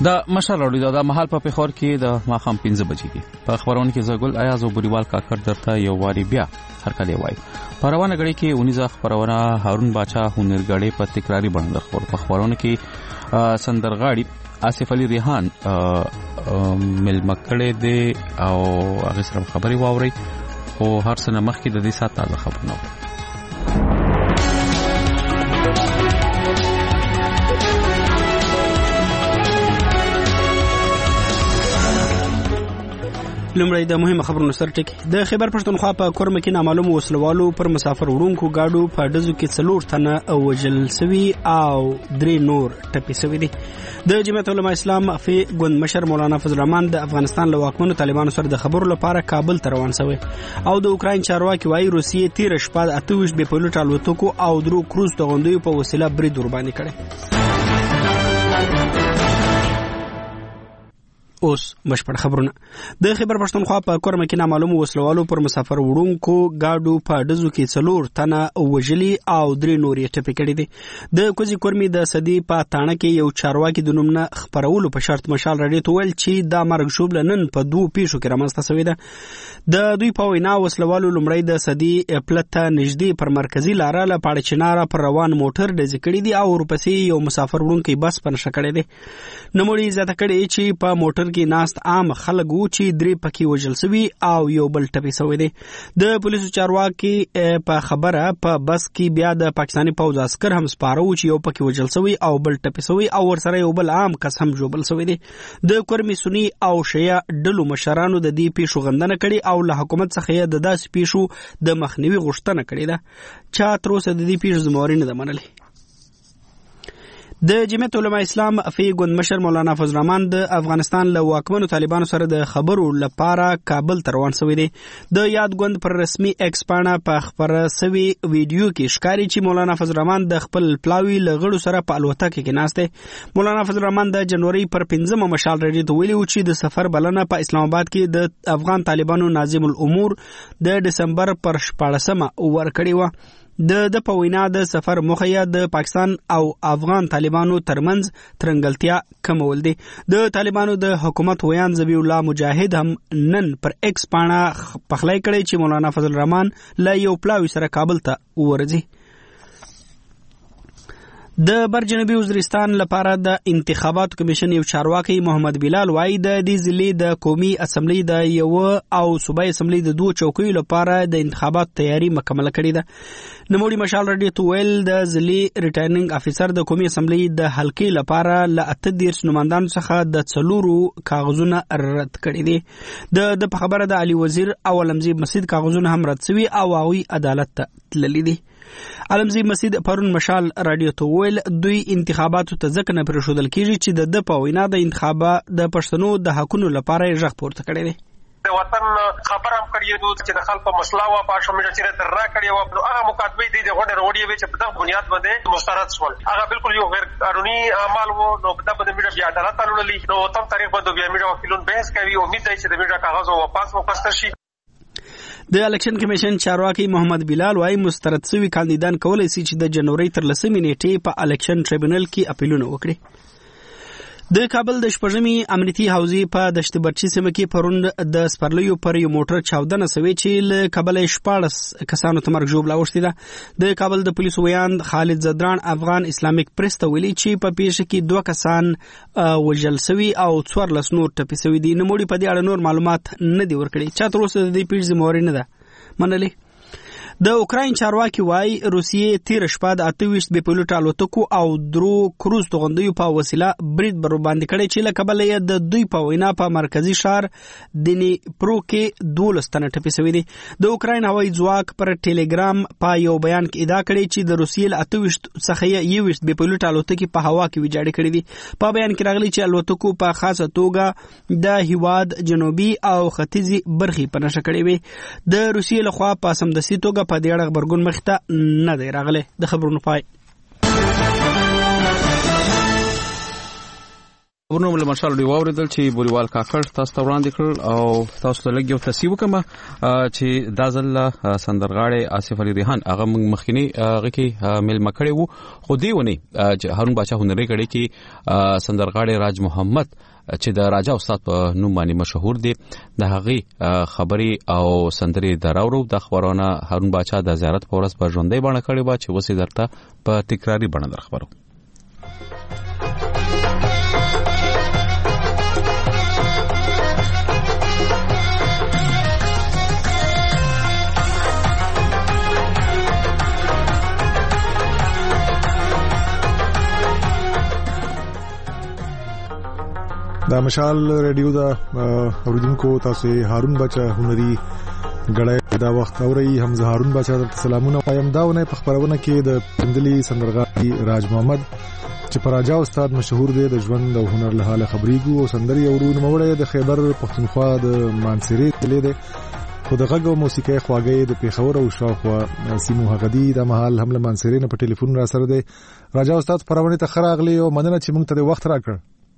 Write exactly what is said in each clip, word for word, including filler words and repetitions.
د مشر راډیو د محل په پیښور کې د ماخام پنځه بجې دي. په خبرونه کې زګل ایاز او بریوال کاکړ درته یو واری بیا هرکلی وایي. په روانه غړي کې اونیزه خبرونه هارون باچا هنرګړې په تکراری باندې خبر په خبرونه کې سندرغاړي آصف علي ریحان مل مکړې دي او هغه سره خبري واوري او هر څه مخکې د دې سات تازه خبرونه. لومړی د مهمه خبرونو سر ټکی. د خیبر پښتونخوا په کورم کې نامعلوم وسلوالو پر مسافر وړونکو گاډو په ډزو کې څلور تنه وژل شوي او درې نور ټپي شوي دي. د جمعیت علماء اسلام فی ګوند مشر مولانا فضل الرحمن د افغانستان له واکمنو طالبانو سره د خبرو لپاره کابل ته روان شوی او د اوکراین چارواکي وايي روسیې تیر شپه اته ویشت بې پیلوټ الوتکو او درو کروز توغندیو په وسیله برید ورباندې کړی. اوس بشپړ خبرونه. د خیبر پښتونخوا په کورم کې نامعلوم وسلوالو پر مسافر وړونکو گاډو په ډزو کې څلور تنه وژلي او درې نور یې ټپي کړي دي. د کوزي کورمي د صدی په تاڼه کې یو چارواکي د نوم نه خبرولو په شرط مشال راډیو ته ویل چې دا مرګ شوب لنن په دوه پیښو کې رامنځته شوې ده. د دوی په وینا وسلوالو لومړی د صدی پلته نږدې پر مرکزی لاره له پاړه چناره پر روان موټر ډز کړي دي او ورپسې یو مسافر وړونکی بس په نشه کړی دی. نوموړي زیاته کړي چې په موټر کې ناست عام خلک وو چې درې پکې وژل شوي او یو بل ټپي شوی دی. د پولیسو چارواکي په خبره په بس کې بیا د پاکستاني پوځ عسکر هم سپاره وو چې یو پکې وژل شوی او بل ټپي شوی او ورسره یو بل عام کس هم ژوبل شوی دی. د کورمي سنی او شیعه ډلو مشرانو د دې پیښو غندنه کړې او له حکومت څخه یې د داسې پیښو د مخنیوي غوښتنه کړې ده. چا تر اوسه د دې پیښو ذمہواري نه ده منلې. د جمعیت علماء اسلام فی ګوند مشر مولانا فضل الرحمن د افغانستان له واکمنو طالبانو سره د خبرو لپاره کابل ته روان شوی دی. د یاد ګوند پر رسمي ایکس پاڼه په خبره شوی ویډیو کې ښکاري چې مولانا فضل الرحمن د خپل پلاوي له غړو سره په الوتکه کې ناست دی. مولانا فضل الرحمن د جنوري پر پنځمه مشال راډیو ته ویلي و چې د سفر بلنه په اسلام آباد کې د افغان طالبانو ناظم الامور د دسمبر پر شپاړسمه ورکړې وه. د د په وینا د سفر موخه د پاکستان او افغان طالبانو ترمنځ ترنګلتیا کمول دي. د طالبانو د حکومت ویان ذبیح الله مجاهد هم نن پر ایکس پاڼه پخلی کړی چې مولانا فضل الرحمن له یو پلاوي سره کابل ته ورځي. د بر جنوبي وزیرستان لپاره د انتخاباتو کمیشن یو چارواکي محمد بلال وايي د دې ضلع د قومي اسمبلی د یو او صوبایي اسمبلی د دوه چوکیو لپاره د انتخاباتو تیاری مکمل کړې ده. نوموړي مشال راډیو ته ویل د ضلع ریټرنینګ افیسر د قومي اسمبلی د حلقې لپاره له اته دیرش نمایندانو څخه د څلورو کاغذونه رد کړي دي. د د په خبره د علي وزیر او علمزی مسجد کاغذونه هم رد شوي او هغوی عدالت ته تللي دي. علمزی مسجد پرون مشال راډیو ته ویل دوی انتخاباتو ته ځکه نه پرېښودل کېږي چې د د په وینا د انتخابات د پښتنو د حقونو لپاره یې غږ پورته کړی دی. د وطن خبر هم کړی و چې د خلکو مسله وه په شمېره چې تر را کړې وه نو هغه مکاتبې دي د غونډې راوړې وې چې په دغه بنیاد باندې مسترد شول. هغه بالکل یو غیر قانوني عمل و. نو په دغه باندې میډیا بیا عدالت ته وړلي. نو تم تاریخ باندې بیا میډیا وکیلون بحث کوي. امید دی چې د میډیا کاغذ واپس واخیستل شي. د الیکشن کمیشن چارواکي محمد بلال وايي مسترد شوي کاندیدان کولی شي چې د جنوري تر لسمې نیټې په الیکشن ټریبیونل کې اپیلونه وکړي. د کابل د شپږمې امنیتي حوزې په دشت برچي سیمه کې پرون د سپرلیو پر یو موټر چاودنه شوې چې له کابل شپاړس کسانو ته مرګ ژوبله اوښتې ده. د کابل د پولیسو ویان خالد زدران افغان اسلامیک پریس ته ویلي چې په پیښه کې دوه کسان وژل شوي او څوارلس نور ټپي شوي دي. نوموړي په دې اړه نور معلومات نه دي ورکړي. چا تر اوسه د دې پیښې ذمہواري نه ده منلې. د اوکراین چارواکي وايي روسیې تیر شپه د اته ویشت بې پیلوټ الوتکو او درو کروز توغندیو په وسیله برید بر باندې کړی چې له کبله یې د دوی په وینا په مرکزی ښار دنیپرو کې دولس تنه ټپي شوي دي. د اوکراین هوایي ځواک پر ټیلیګرام په یو بیان کې ادعا کړې چې د روسیې له اته ویشت څخه یې یو ویشت بې پیلوټ الوتکې په هوا کې ویجاړې کړې دي. په بیان کې راغلي چې الوتکو په خاصه توګه د هیواد جنوبي او ختیځي برخې په نښه کړې وې. د روسیې لخوا په سمدستي توګه په دې اړه خبرګون مخته نه دی راغلی. د خبرونو پای. ورنو مل مشال دی واوریدل چې بوریوال کاکړ تاسو ته وړاندې کړل او تاسو ته لګیو تصحیح وکم چې دازل سندرغاړي آصف علي ریحان هغه مخکینی هغه کې مل مکړې وو خو دی ونی هارون بادشاہ هنري کړي کې سندرغاړي راج محمد چې د راجا استاد په نوم باندې مشهور دی د هغه خبري او سندري دراورو د خبرونه هارون بادشاہ د زیارت په ورځ په ژوندۍ باندې کړي با چې وسې درته په تکراری باندې در خبرو دا مشال ریډیو دا اوریدونکو تاسو هارون بچا هنري غړای دا وخت اوري حمزه هارون بچا ته سلامونه وایم دا ونه په خبرونه کې د پندلي سندرغاړي راج محمد چې پراجا استاد مشهور دی د ژوند او هنر له حاله خبريګو او سندري اورون موړې د خیبر پښتونخوا د مانسيري تلې ده خو د غږ او موسیقي خواږه د پیښور او شاوخوا سیمو هغدي د محل حمله مانسيري نه په ټلیفون را سره دی راجا استاد پرونه ته خراغلی او مننه چې موږ ته وخت راکړ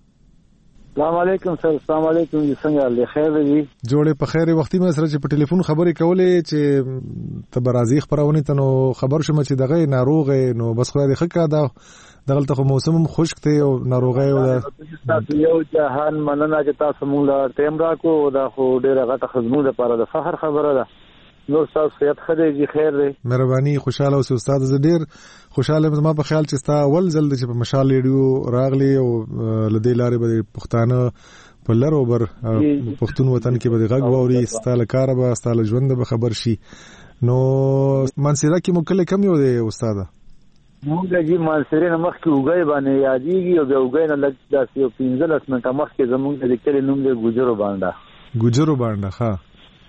السلام علیکم سر السلام علیکم څنګه له خیر دی جوړه په خیر وختي مې سره چې په ټلیفون خبرې کولې چې تبرازي خبرونه ته نو خبر شوم چې دغه ناروغه نو بس خدای دې خکا دا دغه ته موسم خشک ته او ناروغه او تاسو یو جهان مننه چې تاسو موږ ټیم راکو دا خو ډیره غټه خدمت لپاره د فخر خبره ده نور تاسو صحت خدای خیر دی مهرباني خوشاله اوسئ استاد زه ډیر خوشاله زما په خیال چې ستا اول ځل چې په مشال ریډیو راغلی او لدی لارې به پښتانه په لر او بر پښتون وطن کې به غږ ووري ستاله کار به ستاله ژوند به خبر شي نو منصیره کې مکل کم یو دی استاد مونږ چې منصیره نه مخ کې وګای باندې یادېږي او بیا وګای نه لږ داسې یو پنځلس منټه مخ کې زمونږ د کلی نوم دی ګوجرو باندې ګوجرو باندې ښه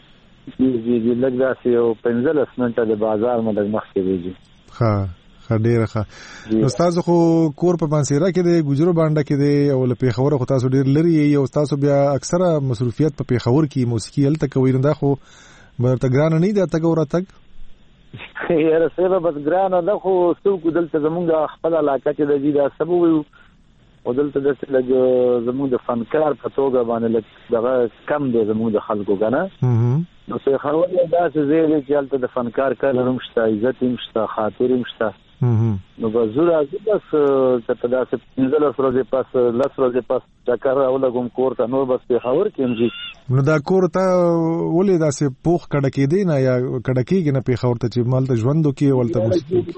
جی جی جی لږ داسې یو پنځلس منټه د بازار مده مخ کې دی ښه ډیره ښه نو تاسو خو کور په منصیره کې دی ګوجرو باندې کې دی او له پیښور خو تاسو ډیر لري او تاسو بیا اکثره مصروفیت په پیښور کې موسیقي هلته کوي نو دا خو برته ګران نه دی تګ او راتګ یاره سبب بس ګران نه خو څوک دلته زمونږ خپل علاقه کې د دې دا سبب وي او دلته د زمونږ د فنکار په توګه باندې دغه کم دی زمونږ د خلکو کنه نو څه خبره ده چې زه چې هلته د فنکار کله هم شته عزت هم شته خاطر هم شته نو بزور از بس کته دا څه پنځلس ورځې پس لس ورځې پس چکر راولګم کور ته نو بس په خبر کې هم نو دا کور ته ولې دا څه پوخ کډه کې دی نه یا کډه کېږي نه په خبر ته چې مال ته ژوندو کې ولته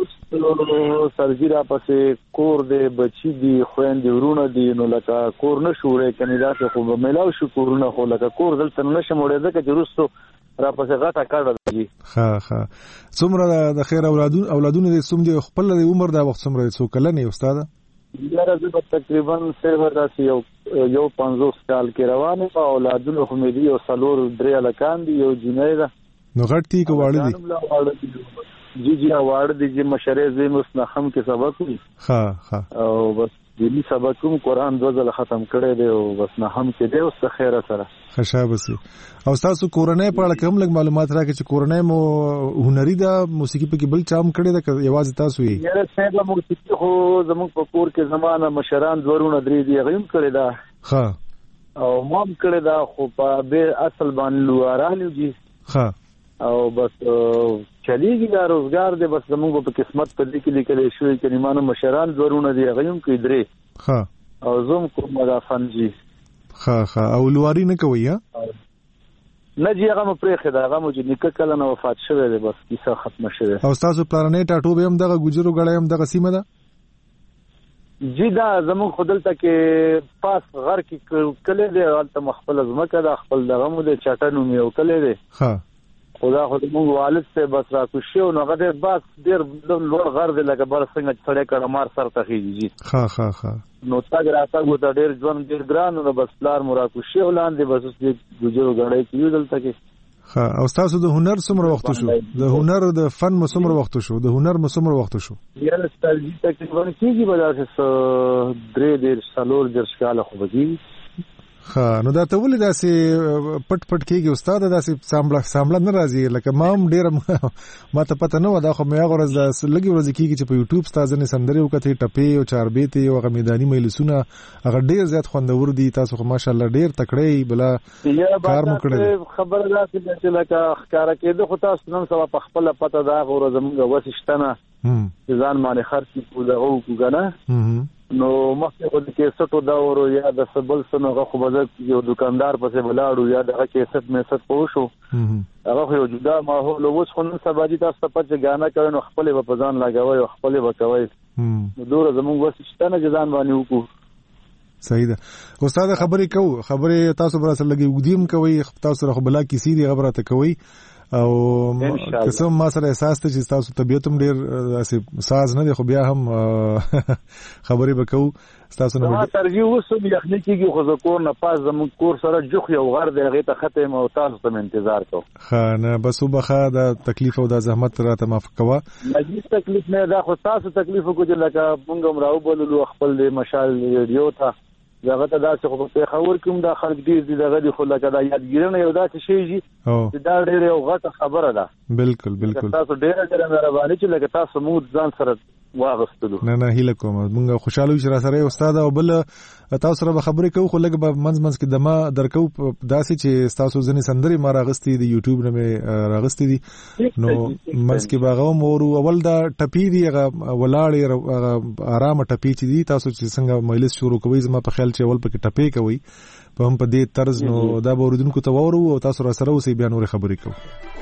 مو سرجیرا پسې کور دې بچی دی خويندې ورونه دی نو لکه کور نه شوړې کني دا څه خو ملاو شو کورونه خو لکه کور دلته نشه موړې ده چې روستو را پسې غټه کړه دی ها ها څومره د خیر اولادون اولادونه دې سوم دي خپل د عمر دا وخت څومره څو کله نه استاد یاره زه تقریبا سیور داسې یو یو پنځوس کال کې روان یم اولادونه خو مې دي یو څلور درې هلکان دي یو جنۍ ده نو غټ دي که واړه دي جی جی واړه دي چې مشرې زه اوس نهم کې سبق وي ښه ښه او بس دیني سبق کوم قرآن دوه ځله ختم کړی دی او بس نهم کې دی اوس د خیره سره ښه شابه سي او تاسو کورنۍ په اړه کوم لږ معلومات راکړئ چې کورنۍ مو هنري ده موسیقي پکې بل چا هم کړې ده که یوازې تاسو یې یاره صاحب موسیقي خو زموږ په کور کې زمانه مشران دوه ورونه درې دي هغه هم کړې ده ښه او ما هم کړې ده خو په بې اصل باندې لوارانو دي ښه او بس چلیږي دا روزګار دی بس زموږ په قسمت په دې کې لیکل شوی چې نیمانو مشران ضرورونه دي هغه هم کوي درې ښه او زوم کوم مدافن جی ښه ښه او لواری نه کوي ها نه جی هغه پرېخه دا هغه مو چې نیکه کله نه وفات شوی دی بس کیسه ختمه شوی او تاسو پلانې ټاټو به هم دغه ګجرو غړې هم دغه سیمه ده جی دا زموږ خدلته کې پاس غر کې کله دی البته مخبل زمکه دا خپل دغه مو د چټنو میو کله دی ښه خدا خو موږ والد ته بس را کوشو نو هغه باس ډیر لوړ غر دی لکه بل څنګه څړې کړه مار سر ته خيږي ها ها ها نو تا ګراته غو ته ډیر ځوان ډیر ګران نو بس لار مورا کوشو ولاندې بس دې ګجرو غړې کیو دلته کې ها او تاسو د هنر څومره وخت شو د هنر د فن مو څومره وخت شو د هنر مو څومره وخت شو یاره ستاسو تقریبا کیږي بلاسه درې ډیر سالور در شکاله خو بږي ها نو دا ته ولې داسې پټ پټ کېږي استاد داسې سامبله سامبله نه راځي لکه ما هم ډېره ما ته پته نه وه دا خو مې هغه ورځ داسې لږې ورځې کېږي چې په یوټیوب ستا ځینې سندرې وکتې ټپې او چاربیتې او هغه میداني مجلسونه هغه ډېر زیات خوندور دي تاسو خو ماشاءالله ډېر تکړه بلا کار مو کړی خبره داسې ده چې لکه ښکاره کېده خو تاسو نن سبا په خپله پته د هغه ورځ زموږ وس شته نه چې ځان باندې خرڅ کړو دغه وکړو که نه نو مخکې خو د کیسټو دور یا د سبل سنو هغه خو به یو دکاندار پسې ولاړو یا دغه کیسټ میسټ پوه شو هغه خو یو جدا ماحول اوس خو نن سبا چې تاسو ته پته چې ګانا کوئ نو خپلې به په ځان لګوئ او خپلې به کوئ نو دومره زموږ وس شته نه چې ځان باندې وکړو صحیح ده استاد خبرې کوو خبرې تاسو به سره لګي ودیم کوي تاسو سره خو بلا کیسې دی خبره ته کوي او قسم ما سره احساس ته چې تاسو طبيعت هم ډېر اسې ساز نه دی خو بیا هم خبرې وکړو تاسو نه ترجیح وسو یخني کېږي خو زکور نه پاس زموږ کور سره جوخ یو غر دی هغه ته ختم او تاسو ته انتظار کوم خانه بس وبخا دا تکلیف او دا زحمت راته معاف کوا مجلس تکلیف نه دا خو تاسو تکلیف کو چې لکه موږ هم راو بولو خپل د مشال ریډیو ته دغه ته دا څه خو په خبر کوم دا خلک ډیر دي دغه دی خو لکه دا یادګیرنه یو دا څه شي چې دا ډیر یو غټه خبره ده بالکل بالکل تاسو ډیر ډیر مهرباني چې لکه تاسو مو ځان سره واغستلو نه نه هیله کوم موږ خوشاله یو چې را سره استاد او بل تاسو سره به خبرې کوو خو لږ به منځ منځ کې دما درکو داسې چې تاسو ځنې سندري ما راغستې دي یوټیوب نه مې راغستې دي نو منځ کې باغو مورو اول دا ټپی دی هغه ولاړې آرام ټپی چې دي تاسو چې څنګه مجلس شروع کوي زما په خیال چې اول پکې ټپی کوي په هم په دې طرز نو دا به اوریدونکو ته وورو او تاسو را سره اوسې بیا نور خبرې کوو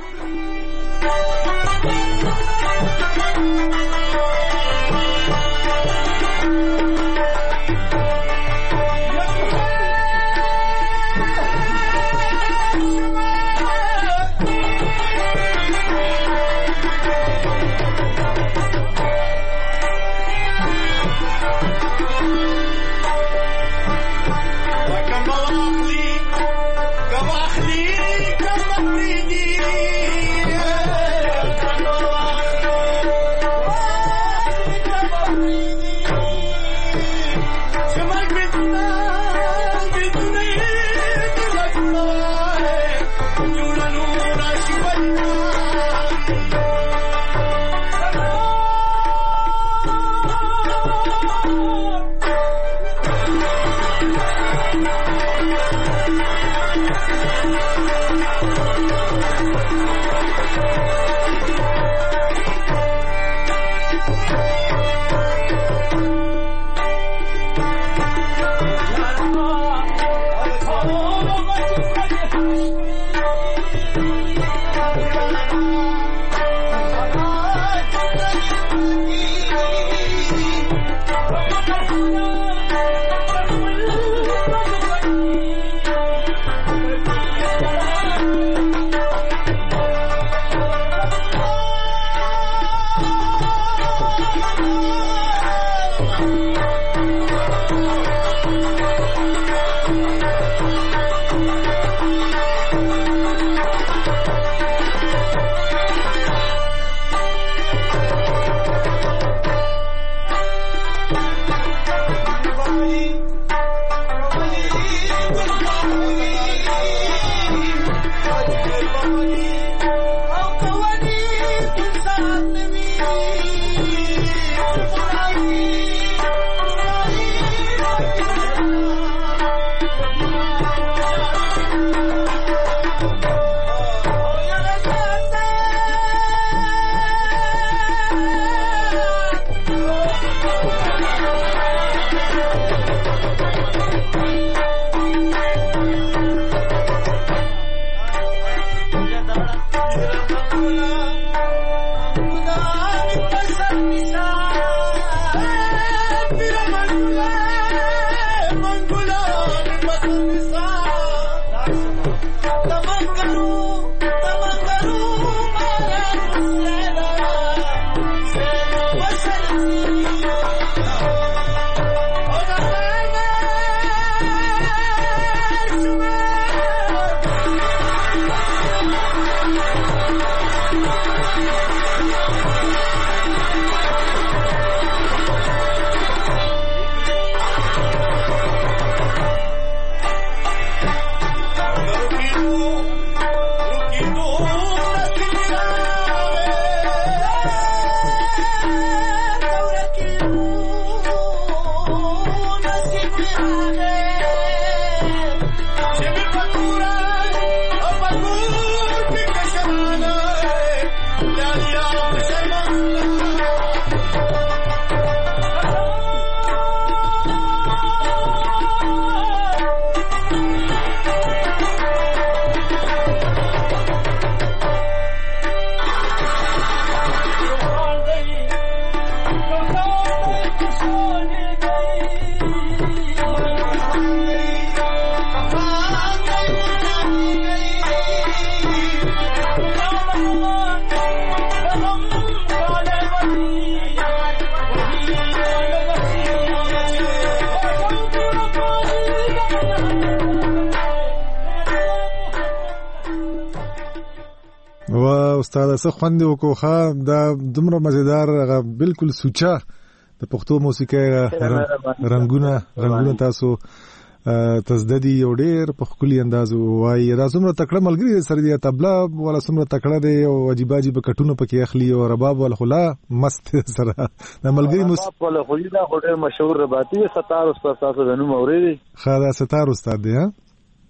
وا استاد څه خوند وکړو ښا دا دومره مزیدار هغه بالکل سوچا د پښتو موسیقي رنگونه رنگونه تاسو تزددي یو ډېر په خولي انداز وایي دا څومره تکړه ملګری سره دی طبلا ولا څومره تکړه دی او عجیب عجیب کټونه پکې اخلي او رباب ول خلا مست سره دا ملګری مس په خولي دا ډېر مشهور رباطي ستار استاد تاسو د نوم اورېدي خا ستار استاد دی ها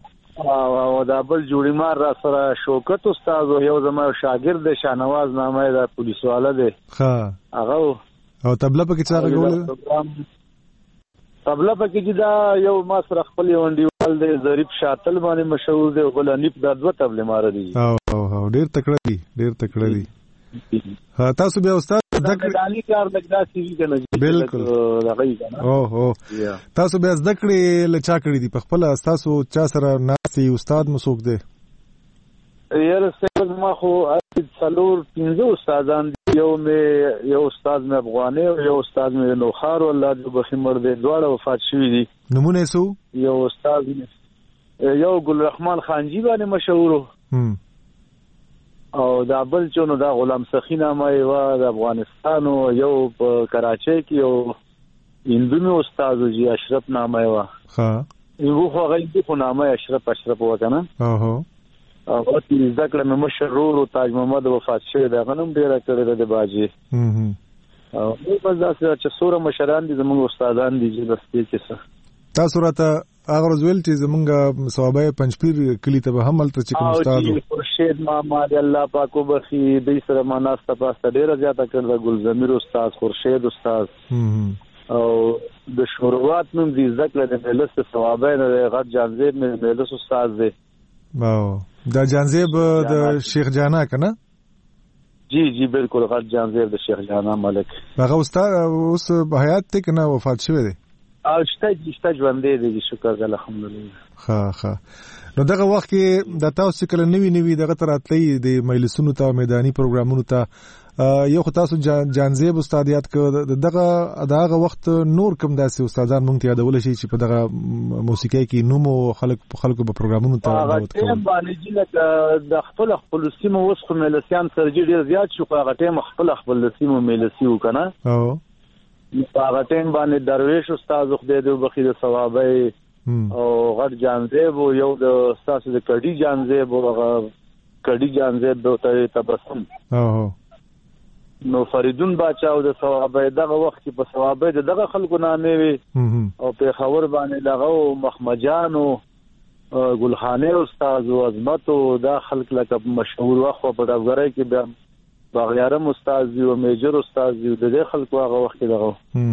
او دا بل جوړی مار را سره شوکت استاد یو زما شاګرد شاهنواز نامه دا پولیس والا دی ها هغه او طبلا پکې څنګه غول طبلا پکې دا یو ما سره خپل وندیوال دی ظریف شاتل باندې مشهور دی غلانیپ دا دوه طبله مار دي او او ډیر تکړه دي ډیر تکړه دي ها تاسو بیا استاد زکړه دالي کار لګدا سی وی کنه بالکل راغی کنه او او تاسو بیا زکړې لچا کړی دي په خپل تاسو چا سره ناسي استاد مسوک دی یاره څنګه ما خو څلور پنځه استادان یو مې یو استاد مې افغاني او یو استاد مې نوخار الله دې بخمر دې دواړه وفات شوي دي نمونه سو یو استاد یو ګل رحمان خانجی باندې مشهور هم او دا بل چونو دا غلام سخی نامه یو د افغانستان او یو په کراچۍ کې یو هندونو استاد جی اشرف نامه یو ها یو خو غي خو نامه اشرف اشرف وکنه اوه او چې ذکر مې مشرور او تاج محمد وفات شوی دا غنم ډیر کړی د باجی هم او په ځاسه چې سوره مشران دي زموږ استادان دي چې بس کې څه تاسو راته هغه ورځول چې زمونږ صوابه پنځپیر کلی ته به حمل ته چې کوم استاد او خورشید ماما دی الله پاک وبخي د سره مناسته پاسته ډیره زیاته کړل ګل زمیر استاد خورشید استاد او د شروعات نوم دي ذکر د ملس صوابه نه غټ جانزیب مې ملس استاد دی او دا جانزیب د شیخ جانا کنه جی جی بالکل غټ جانزیب د شیخ جانا ملک هغه استاد اوس حیات ته کنه وفات شوی دی او شته شته ژوندې دي شکر الحمدلله ها ها نو دغه وخت کې د تاسو کله نوی نوی دغه تراتلې د مجلسونو ته میداني پروګرامونو ته یو خو تاسو جانزیب استاد یاد کړ دغه دغه وخت نور کوم داسې استادان مونږ ته یادول شي چې په دغه موسیقي کې نومو خلک خلکو په پروګرامونو ته راوړل کېږي باندې چې د خپل خپل سیمو وس خو ملسیان سرجی ډیر زیات شو هغه ټیم خپل خپل سیمو ملسی وکنه او هغه ټیم باندې درویش استاد خدای دې وبخي د ثوابه او غټ جانزیب یو د استاد د کډی جانزیب او هغه کډی جانزیب د تبسم او نو فریدون باچاو د ثوابه دغه وخت کې په ثوابه دغه خلکو نامې وي او په خبر باندې دغه مخمجان او ګلخانه استاد او عظمت او دا خلک لکه مشهور وخت په افغانۍ کې بیا باغیارم استاد دی او میجر استاد دی د دې خلکو هغه وخت دغه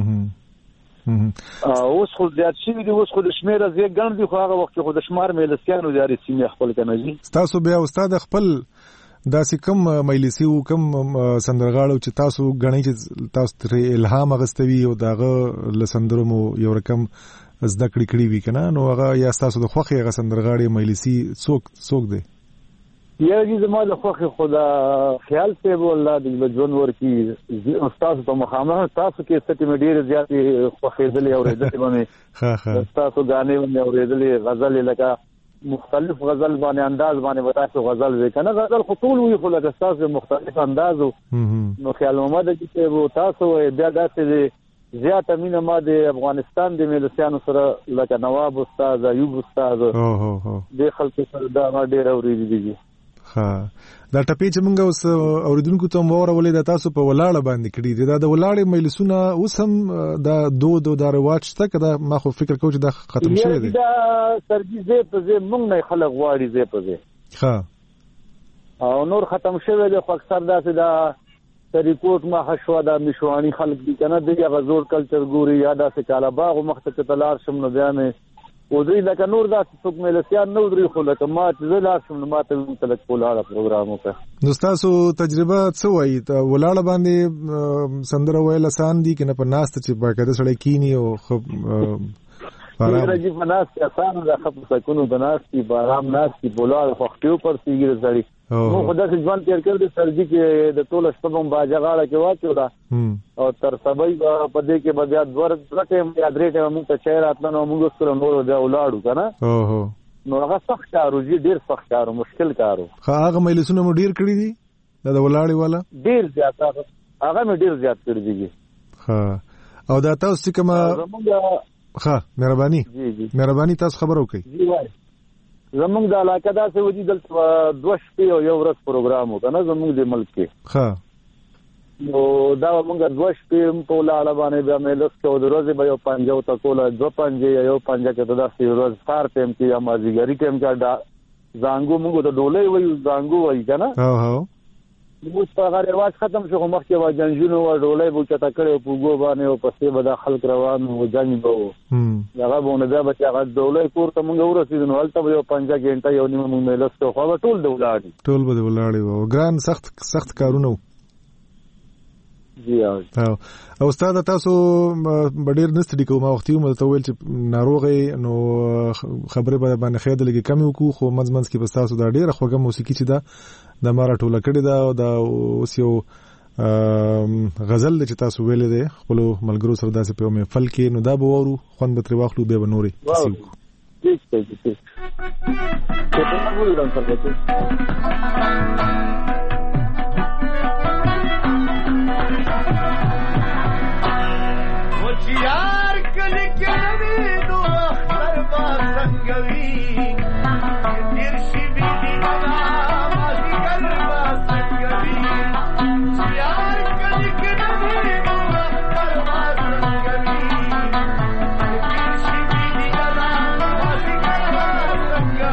اوس خو زیات شي دی اوس خو د شمیر از یک ګڼ دی خو هغه وخت خو د شمار ملسیانو جاري سیمه خپل کنه جی تاسو بیا استاد خپل داسې کم مجلسي او کم سندرغاړو چې تاسو غنئ چې تاسو تر الهام غستوي او داغه لسندرو مو یو رقم زده کړی کړی وی کنه نو هغه یا تاسو د خوخي غ سندرغاړي مجلسي څوک څوک دی یا دې زما د خوخي خدا خیال ته الله دې ژوند ورکی استاد په مخامه تاسو کې ستې مډیر زیاتې خوخي دلې اورېدلې باندې ها ها تاسو غانې باندې اورېدلې غزل لکه مختلف غزل باندې انداز باندې وتاسو غزل وکنه غزل خطول وي خو لکه تاسو مختلف اندازو نو خیال محمد چې وو تاسو بیا داسې زیات امینه ما د افغانستان د ملسیانو سره لکه نواب استاد ایوب استاد او هو هو د خلکو سره دا ډېر اورېدلې ها دا ټپی چې موږ اوس اوریدونکو ته مورولې د تاسو په ولاړه باندې کړی دی دا د ولاړې مجلسونه اوس هم دا دود او د رواج شته کدا ما خو فکر کوم چې دا ختم شوی دی دا سرګیزه په زه موږ نه خلک غواړي زه په زه ها او نور ختم شوی دی خو اکثر داسې دا ریپورت ما حشوا دا مشوانی خلک دي کنه دغه غزور کلچر ګوري یا داسې کاله باغ مخته تلار شم نو بیا مې ودري لکه نور داسې څوک ملسیان نو دري خو لکه ما چې زه لا شم ما ته تلک کولاړه پروګرام وکړ نو تاسو تجربه څه وایي ولاړه باندې سندره ویل آسان دي کنه په ناست چې باقاعده سړی کینی او خب آرام راځي په ناست آسان ده خپ سکونو د ناست په آرام ناست په ولاړ وختو پر سیګر سړی نو خدای څخه ځوان تیر کړ د سرجی کې د ټول شپږم باجغاړه کې واچو دا او تر سبای په دې کې بیا دور درته یا درې ټیم موږ ته چیر اتنه موږ سره نور دا ولاړو کنه اوه نو هغه سخت کارو جی ډیر سخت کارو مشکل کارو هغه مجلسونه مو ډیر کړی دي دا ولاړی والا ډیر زیات هغه مې ډیر زیات کړی دی. ها او دا تاسو کوم ها مهرباني جی جی مهرباني تاسو خبر وکړئ. جی وای زمونږ د علاقه دا څه ودی دلته دوه شپې او یو ورځ پروګرام وکړ نه زمونږ د ملک کې. ها نو دا موږ دوه شپې په لاړه باندې بیا مې لس کې د ورځې به یو پنځه او تکوله دوه پنځه یو پنځه کې ته داسې ورځ کار ټیم کې یا مازیګری ټیم کې دا زانګو موږ د ډولۍ وایو زانګو وایي که نه. ها ها اوس په هغه رواج ختم شو خو مخکې به جنجونه وه ډولۍ به اوچته کړې وه په اوږو باندې او پسې به دا خلک روان وو جنګ به وو هغه به ونه بیا به چې هغه ډولۍ کور ته موږ ورسېدو نو هلته به یو پنځه ګنټه یو نیمه موږ مېلس کړو خو هغه ټول د ولاړې ټول به د ولاړې وو ګران سخت سخت کارونه وو. جی او استاد تاسو ډېر نستړي کوم وخت یو مته ویل چې ناروغي نو خبره به باندې خیر د لګي کم وکړو خو منځ منځ کې بس تاسو دا ډېر خوږه موسیقي چې دا د مارا ټوله کړی دا او دا اوس یو غزل چې تاسو ویلې ده خپل ملګرو سره داسې په محفل کې نو دا به وورو خوند به تر واخلو به نوري ٹھیک ٹھیک ٹھیک ته په وګورئ دا څه यार कली के दो अख्तर बा संगवी तिरशी बीदी बना मासी गरबा संगवी यार कली के दो अख्तर बा संगवी तिरशी बीदी बना मासी गरबा संगवी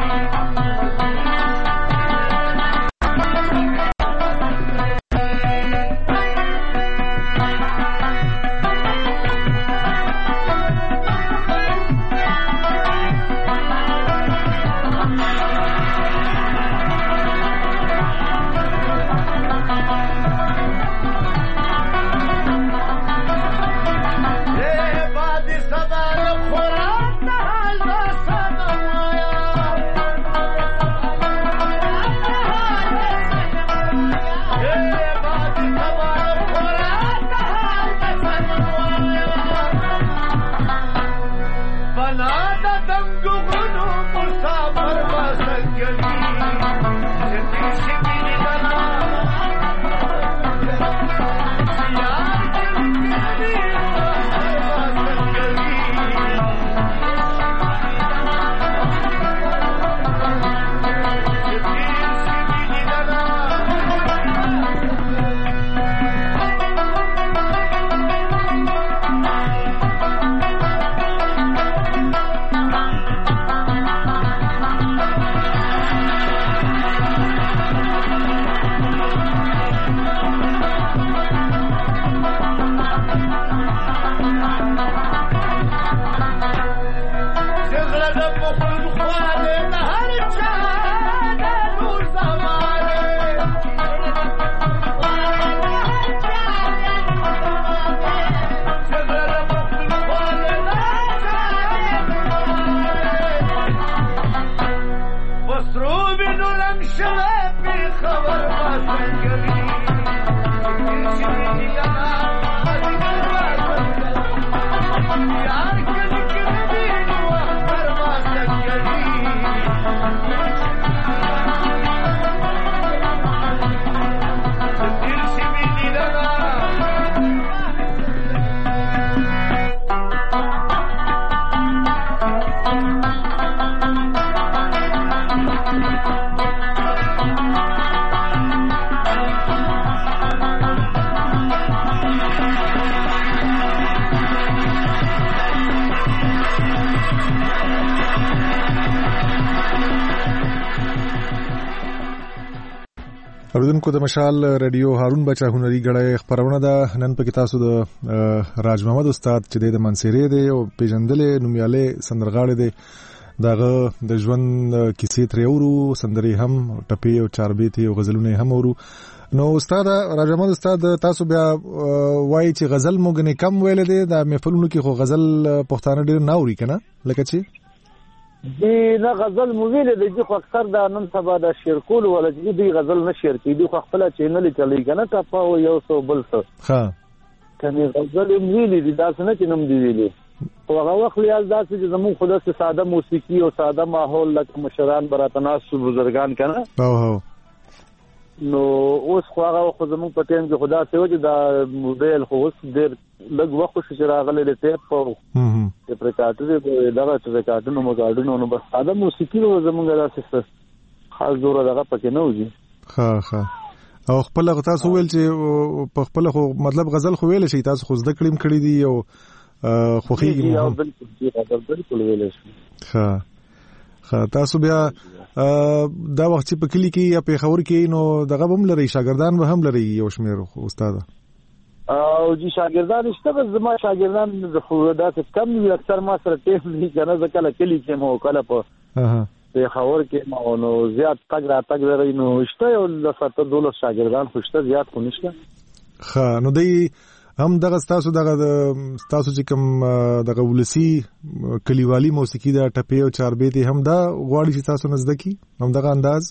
اوریدونکو د مشال رادیو هارون بچا هنري غړې خبرونه ده نن په تاسو د راج محمد استاد چې د منصيري دی او پیژندلې نومیاله سندرغاړي دی دغه د ژوند کیسې تریورو سندري هم ټپي او چاربيتي او غزلونه هم ورو نو استاد راج محمد استاد تاسو بیا وایي چې غزل موږ نه کم ویل دي د محفلونو کې خو غزل پښتانه ډیر نه اوري کنه لکه چې دی نه غزل مو ویل دی خو اکثر دا نن سبا د شیرکول ولا دی غزل نه شیر کی دی خو خپل چینل چلی کنه ټاپا او یو سو بل څه ها کنه غزل ویل دی دا څنګه چې نم دی ویلي خو هغه وخت لیاز دا چې زمون خود سره ساده موسیقي او ساده ماحول لکه مشران براتناس بزرگان کنه او هو نو اوس خو هغه خو زموږ په ټیم کې خدا ته وځي دا موبایل خو اوس ډېر لږ وخت چې راغلی د ټیپ او د پریکاټ دی دغه پریکاټونو مګاډونو نو بس ساده موسیقي و زموږ داسې خاص زوره دغه پکې نه وځي. ها ها او خپل تاسو ویل چې په خپل خو مطلب غزل خو ویل شي تاسو خو زده کړم کړی دی او خوخیږي او بالکل بالکل ویل شي. ها ها تاسو بیا دا وخت چې په کلی کې یا په خبر کې نو دغه هم لري شاګردان به هم لري یو شمیر استاد او جی شاګردان شته بس زما شاګردان د خودات کم وي اکثر ما سره ټیپ نه کنه ځکه کلی کې مو کله په په خبر کې مو نو زیات تګ را تګ لري نو شته یو د ساته دولس شاګردان خوشته زیات خو نشته. ها نو دی هم دغه تاسو دغه تاسو چې کوم دغه ولسی کلیوالي موسیقي دا ټپې او چاربېتي هم دا غواړي چې تاسو نزدکی هم دغه انداز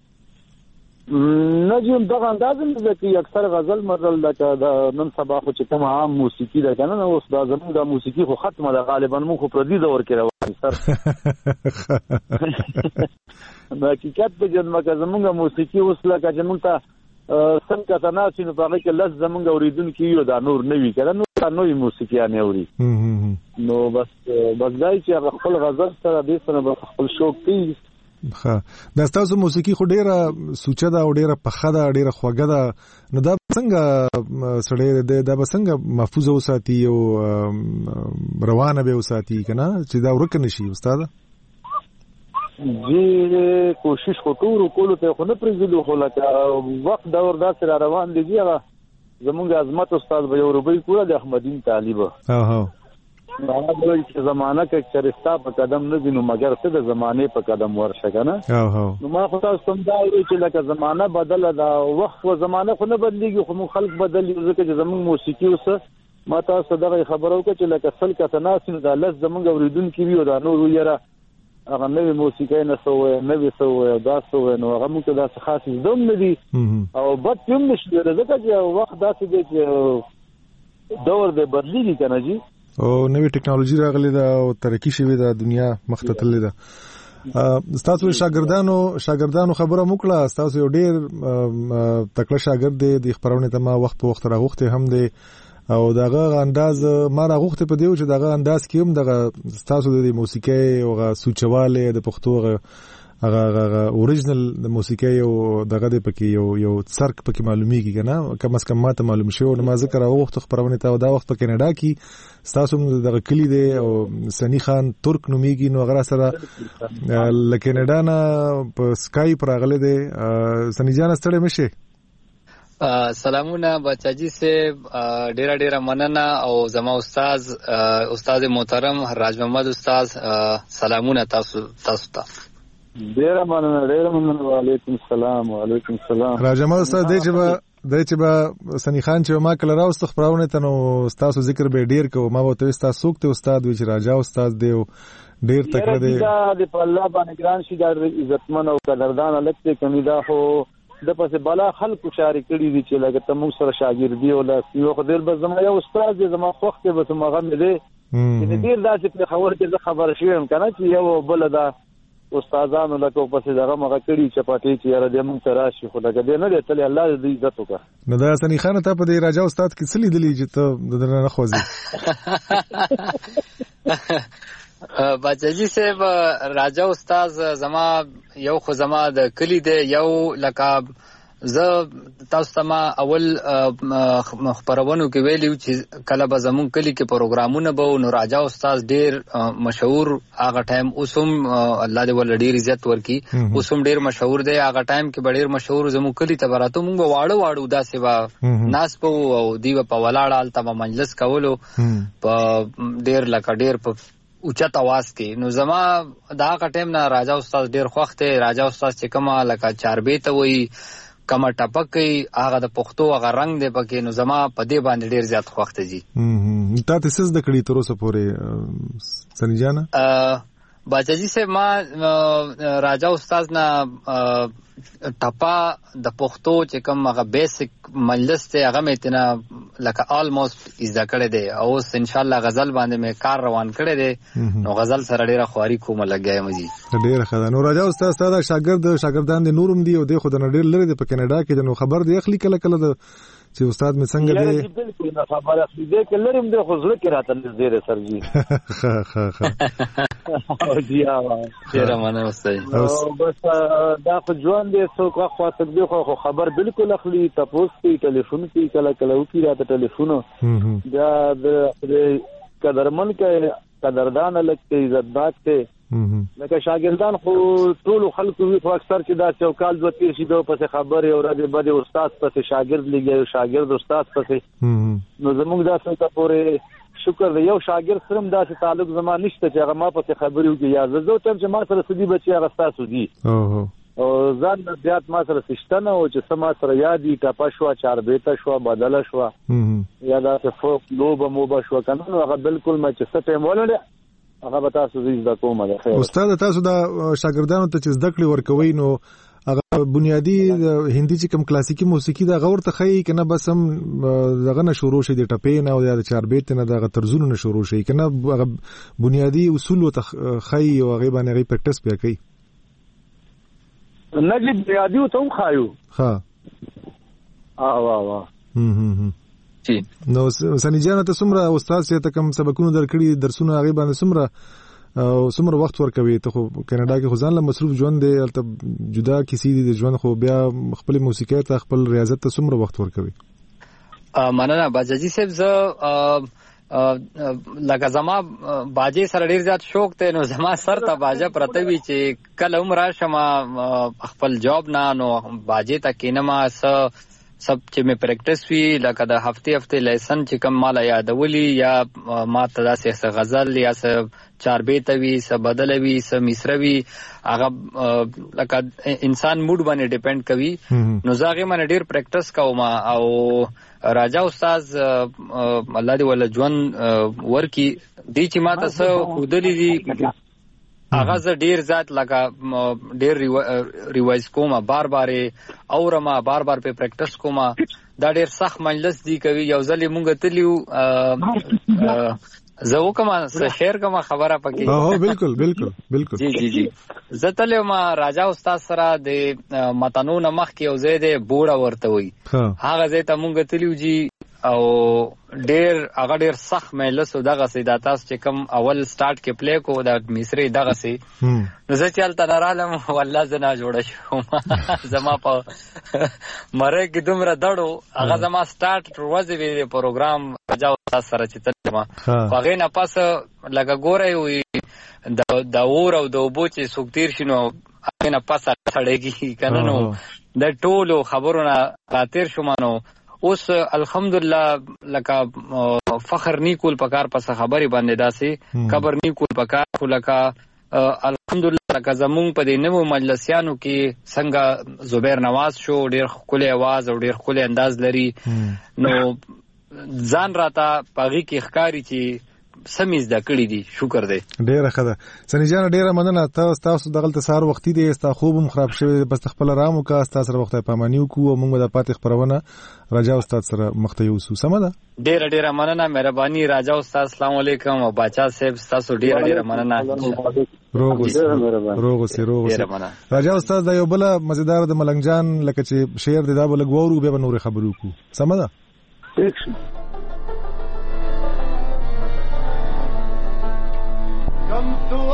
نه جون دغه انداز نزدکی اکثر غزل مزل دا نن سبا خو چې کوم عام موسیقي دا کنه اوس دا زموږ د موسیقي خو ختمه ده غالبا مو خو پر دې دور کې روان سر دا حقیقت په جنمه کې زموږ موسیقي اوس لکه چې مونږ ته څنګه تناسب په هغه کې لږ زمونږ اوریدونکو یو دا نور نوي کړه نو دا نوې موسیقي نه اوري نو بس بس دای چې خپل غزل سره د سره خپل شوق کوي. ها دا تاسو موسیقي خو ډیره سوچه ده او ډیره پخه ده ډیره خوږه ده نو دا څنګه سړی دا به څنګه محفوظ وساتي او روانه به وساتي کنه چې دا ورک نشي استاد جی کوشش خو ټول کولو ته خو نه پرېږدو خو لکه وخت دور داسې را روان دی هغه زمونږ عظمت استاد به یو روبۍ کوله د احمدین طالب ها ها هغه وایي چې زمانہ کې چرستا په قدم نه ځینو مګر څه د زمانه په قدم ورشه کنه ها ها نو ما خو تاسو ته دا وایي چې لکه زمانہ بدله دا وخت او زمانه خو نه بدلیږي خو خلک بدلی ځکه چې زمونږ موسیقي اوس ما تاسو دغه خبرو کې چې لکه سل کته ناس دا لږ زمونږ اوریدونکو وي دا نور یره هغه نوې موسیقي نه سوې نوې سوې دا سوې نو هغه موږ دا خاص زوم نه دي او بد هم نشي ځکه چې وخت داسې دی چې دور به بدلیږي کنه جی او نوې ټکنالوژي راغلي ده او ترقی شوی ده دنیا مخ ته تللی ده. تاسو شاګردانو شاګردانو خبره موکړه تاسو یو ډیر تکړه شاګرد دی د خبرونه ته ما وخت په وخت راغوخته هم دی او دغه انداز ما راغوخته په دیو چې دغه انداز کې هم دغه تاسو د موسیقي او غا سوچواله د پښتو هغه هغه اوریجنل د موسیقي او دغه د پکې یو یو څرک پکې معلومیږي کنه کم از کم ماته معلوم شو نو ما ذکر او وخت خبرونه ته دا وخت په کینیډا کې تاسو دغه کلی دی او سنی خان ترک نومیږي نو غره سره لکینیډا نه په سکایپ راغله دی سنی جان ستړي مشه سلامونه بچاجي سے ډیره ډیره مننه او زما استاد استاد محترم راج محمد استاد سلامونه تاسو تاسو ته ډیره مننه ډیره مننه وعلیکم السلام وعلیکم السلام راج محمد استاد دې چې به د چې به سنی خان چې ما کله راوست خبرونه ته نو تاسو ذکر به ډیر کو ما وته تاسو سوکته استاد وی چې راجا استاد دی ډیر تکړه دی د په الله باندې ګران شي د عزتمن او قدردان الکته کمیدا خو د پسې بالا خلکو شاري کړی دي چې لکه تاسو سره شاګردي او لاس یو خدای به زما یو استاد دی زما وخت به ته مغه مې دی چې ډیر داسې په خبر کې خبر شوم کنه چې یو بل دا استادانو لکه پسې دغه مغه کړی چې پاتې چې یاره دې مونږ تراشي خو لکه دې نه دی تل الله دې عزت وکړه. نو دا سنی خان ته په دې راجا استاد کې څه لیدلی چې ته د نه خوځي بچاجي صاحب راجا استاد زما یو خو زما د کلی دی یو لکه زه تاسو ته ما اول خبرونو کې ویلیو چې کله به زمون کلی کې پروګرامونه به نو راجا استاد ډیر مشهور هغه ټایم اوسم الله دې ول ډیر عزت ورکي اوسم ډیر مشهور دی هغه ټایم کې ډیر مشهور زمون کلی ته براته مونږ واړو واړو داسې وا ناس په او دی په ولاړ حالت په مجلس کولو په ډیر لکه ډیر په اوچت आवाज کې نو زما دا ټیم نه راجا استاد ډیر خوخته راجا استاد چې کما لکه چاربې ته وای کما ټپکې هغه د پښتو هغه رنگ دی پکې نو زما په دې باندې ډیر زیات خوخته دي. ته تاسو د کړي تر اوسه پورې سنی جانا باچاجي سے ما راجا استاد نه ټپا د پښتو چې کوم هغه بیسیک مجلس ته هغه متنا لکه آلموست از دا کړه دی او ان شاء الله غزل باندې مې کار روان کړی دی نو غزل سره ډیره خواري کوم لګیا مزي ډیره ښه. نو راجا استاد ستاسو شاګرد شاګردان د نورم دی او د خود نه ډیر لري د په کینیډا کې نو خبر دی اخلي کله کله د چې استاد مې څنګه دی بالکل نه خبره اخلي دی کله لرم د خو زړه کې راته زیره سرجي ها ها ها او دی ها ډیره مننه استاد او بس دا خو ژوند دی څو کو خو تدبیر خو خبر بالکل اخلي تاسو کې ټلیفون کې کله کله وکي راته ټلیفون دا د قدرمن کې قدردان لکه عزتدار ته لکه شاګردان خو ټول خلکو وی خو اکثر چې دا چوکال دوه تیر شي دوه پس خبرې او راځي بده استاد پس شاګرد لګي شاګرد استاد پس نو زموږ دا څنګه پورې شکر دی یو شاګرد سره دا چې تعلق زما نشته چې هغه ما پس خبرې وکي یا زه ته چې ما سره سدي بچي هغه تاسو دي او ځان زیات ما سره سشتنه او چې سما سره یادي ټاپا شو چار بیت شو بدل شو یا دا څه فوق لوب مو بشو کنه هغه بالکل ما چې څه ټیم ولله هغه به تاسو زیاده کومه ده خیر استاد تاسو دا شاګردانو ته چې زده کړې ورکوي نو هغه بنیادی هندي چې کوم کلاسیکی موسیقي دا غور ته خی کنه بس هم دغه نه شروع شي د ټپې نه او د چار بیت نه دغه طرزونو نه شروع شي کنه هغه بنیادی اصول ته خی او هغه باندې غي پریکټس بیا کوي نجد بنیادی ته هم خایو ها اه واه واه هم هم نو سنی جان ته څومره استاد سي ته کوم سبقونه درکړي درسونه هغه باندې څومره او څومره وخت ورکوي ته خو کینیډا کې خو ځان له مصروف ژوند دی البته جدا کسی دی ژوند خو بیا خپل موسیقي ته خپل ریاضت ته څومره وخت ورکوي مننه باجاجي صاحب زه لکه زما باجې سره ډیر زیات شوق ته نو زما سر ته باجه پرته وی چې کله عمر شمه خپل جاب نه نو باجې ته کینما س سب چې مې پریکټس وی لکه د هفته هفته لیسن چې کم مال یادولي یا ما ته داسې غزل یا س چار بیت وی س بدل وی س مصروي هغه لکه انسان موډ باندې ډیپند کوي نو زاغه باندې ډیر پریکټس کوم او راجا استاد الله دې ول ژوند ورکی دی چې ما ته خودلی دي هغه ز ډیر ذات لگا ډیر ریوایز کومه بار بار اورما بار بار په پریکټس کومه دا ډیر سخت مجلس دی کوي یو ځلې مونږ تلیو زه وکم څه شعر کوم خبره پکې ها بالکل بالکل بالکل جی جی جی زتلې ما راجا استاد سره د متنو نمخ کې یو زیاده بوړه ورته وي هغه زه ته مونږ تلیو جی او ډیر هغه ډیر سخت مجلس دغه سي د تاسو چې کوم اول سٹارټ کې پلی کو د مصری دغه سي نو زه چلته نارالم والله زنا جوړ شوم زما په مره کې دومره دړو هغه زما سٹارټ ورځې وی پروګرام راجا استاد سره چې تلم هغه نه پاس لګه ګورې وي د د اور او د وبو چې سوکتیر شنو هغه نه پاس خړېږي کنه نو د ټولو خبرونه خاطر شومانو اوس الحمدلله لکه فخر نیکول پکار پس خبري باندې داسي خبر نیکول پکار خو لکه الحمدلله لکه زمون په دې نوو مجلسیانو کې څنګه زبیر نواز شو ډیر خولي आवाज او ډیر خولي انداز لري نو ځان راته پاغي کې ښکاری چې سمیز دا کړی دي شکر دی ډیره ښه ده سنی جان ډیره مننه تاسو تاسو دغلت سار وختي دی تاسو خوبم خراب شوی بس خپل رامو کا تاسو سره وخت پامانیو کو موږ د پاتې خبرونه راجا استاد سره مخته یو سو سم ده ډیره ډیره مننه مهرباني راجا استاد السلام علیکم او باچا صاحب تاسو ډیره ډیره مننه روغ روغ سي روغ سي راجا استاد دا یو بل مزیدار د ملنګ جان لکه چې شعر دی دا بل غوورو به نور خبرو کو سم ده کم توان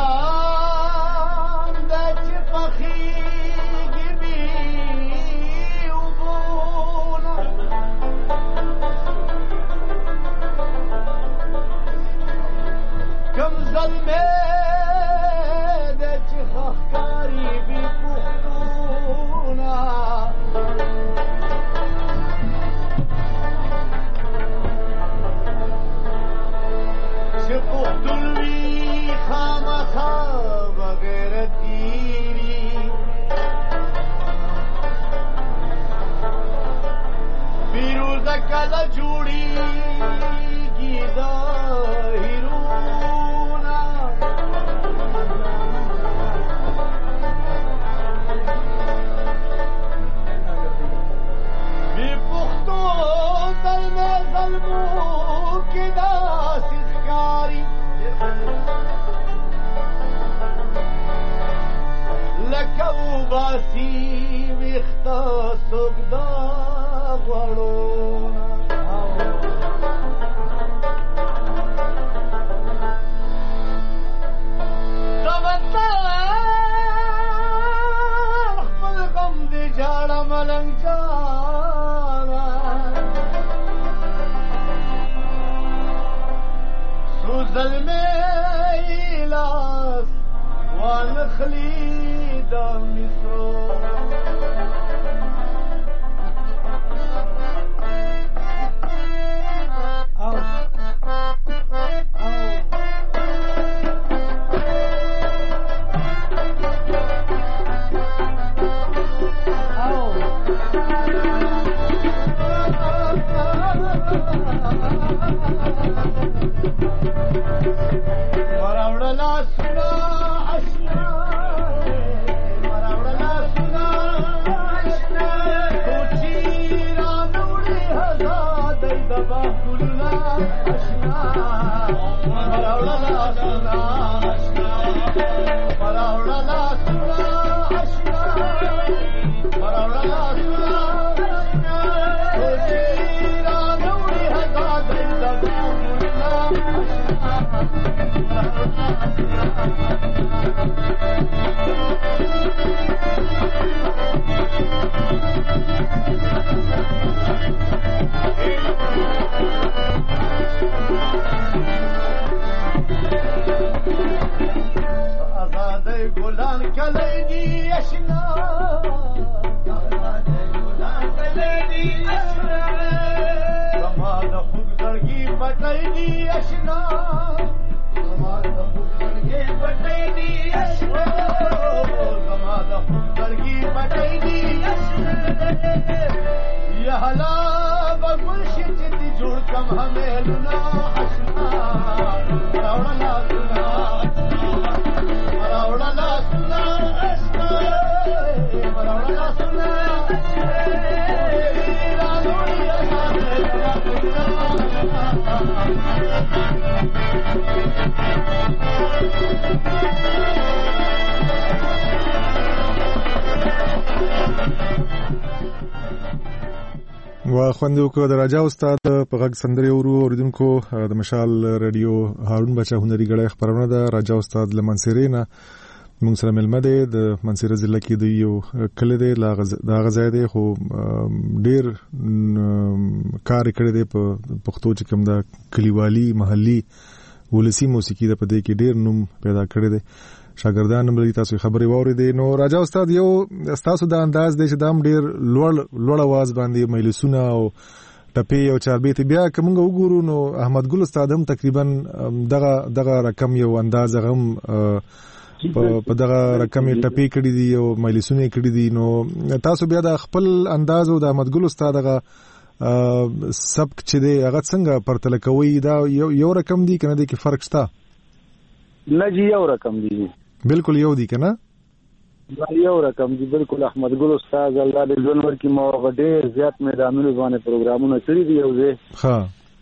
دا چې پخېږي بې اوبو نه کم زلمې دا چې ښکاري بې پښتو نه چې پښتون وي خامخا سی ویختا سوګدا غړو دوتا خپل غم دې جاړه ملنګ جانا سو ظلمه لاس ونخلي د مصر خوند وکړه د راجا استاد په غږ سندرې ورو اوریدونکو د مشال رادیو هارون بچا هنري غړې خبرونه ده. راجا استاد لمنصيرې نه موږ سره ملمه ده د منصيره ضلع کې دی یو کله دی لا غزا دی خو ډیر کار کړی دی په پښتو چې کوم دا کلیوالي محلي ولسی موسیقي د پدې کې ډیر نوم پیدا کړی دی. شاګردان ملي تاسو خبرې واورېدې. نو راجا استاد یو تاسو د انداز دی چې دام ډیر لوړ لوړ आवाज باندې مجلسونه او ټپې او چاربېت بیا کومه وګورو نو احمد ګل استاد هم تقریبا دغه دغه رقم یو انداز غم په دغه رقم ټپې کړې دي او مجلسونه کړې دي. نو تاسو بیا د خپل انداز او د احمد ګل استاد دغه سبک چې دی هغه څنګه پرتل کوي دا یو یو رقم دی کنه دی کې فرق شته؟ نه جی یو رقم دی بالکل یو دی کنه یو رقم دی بالکل. احمد ګل استاد الله دې ژوند ورکړي مو غډې زیات میدانونو باندې پروګرامونه کړی دی او زه ها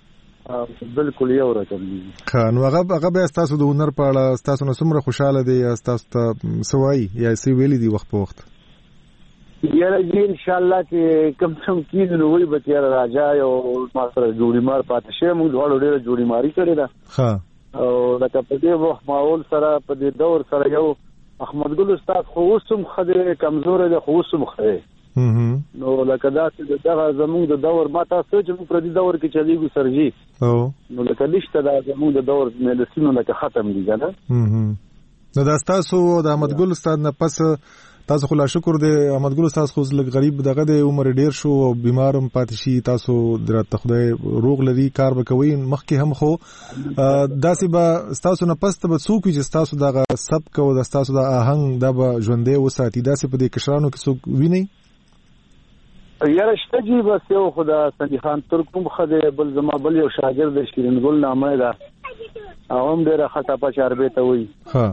بالکل یو رقم دی. ها نو هغه هغه به تاسو د هنر په اړه تاسو نو څومره خوشاله دي تاسو ته سوای یا سی ویلي دی وخت په وخت؟ یاره جی ان شاء الله چې کم څم کیږي نو وی به تیر راځي او ما سره جوړی مار پاتې شه موږ ډول ډېر جوړی ماری کړی دا ها او لکه په دې وخت ماحول سره په دې دور سره یو احمد ګل استاد خو اوسم خدای کمزور دی خو اوسم خدای نو لکه دا چې دغه زموږ د دور ما تاسو چې په دې دور کې چلیږي سرجی او نو لکه لښته دا زموږ د دور مدرسینو لکه ختم دي کنه. نو دا تاسو د احمد ګل استاد نه پس تاسو خو لا شکر دی احمد ګل استاد خو لږ غریب دغه د عمر ډیر شو او بیمارم پاتې شي تاسو درته خدای روغ لري کار وکوي مخکې هم خو داسې به تاسو نه پست به څوک چې تاسو دغه سبک او تاسو د آهنګ د ژوندې وساتي داسې په دې کشرانو کې څوک ویني؟ یاره شته جی بس یو خدا سندي خان ترکم خدای بل زما بل یو شاګرد شیرین ګل نامه ده هم ډیره خطا په چاربه ته وي ها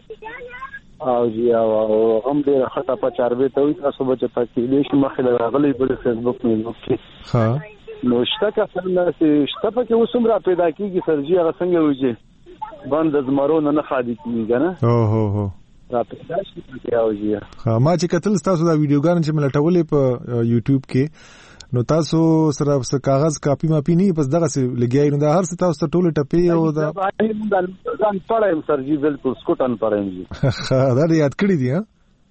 او جی او هم ډیره خطا په چاربه ته وي تاسو به چې پکې دې شي مخې راغلي په فیسبوک نه کې ها نو شته که څنګه چې شته پکې اوسم را پیدا کیږي سرجی هغه څنګه وځي بند زمرو نه خادي کیږي نه او هو هو را پیدا شي کې او جی ها ما چې کتل تاسو دا ویډیوګان چې ملټولې په یوټیوب کې نو تاسو سره څه کاغذ کاپی ماپی نه پس دغه څه لګیای نو دا هر څه تاسو ته ټوله ټپی او دا ځان پړایم سر جی بالکل سکوټن پړایم جی دا یاد کړی دی ها